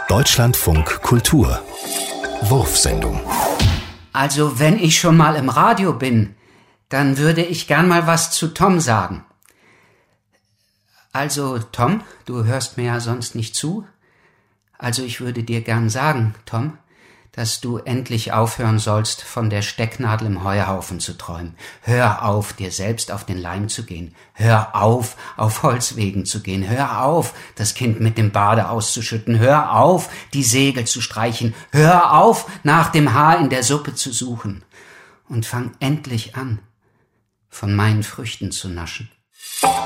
Deutschlandfunk Kultur Wurfsendung. Also, wenn ich schon mal im Radio bin, dann würde ich gern mal was zu Tom sagen. Also, Tom, du hörst mir ja sonst nicht zu. Also, ich würde dir gern sagen, Tom, dass du endlich aufhören sollst, von der Stecknadel im Heuhaufen zu träumen. Hör auf, dir selbst auf den Leim zu gehen. Hör auf Holzwegen zu gehen. Hör auf, das Kind mit dem Bade auszuschütten. Hör auf, die Segel zu streichen. Hör auf, nach dem Haar in der Suppe zu suchen. Und fang endlich an, von meinen Früchten zu naschen.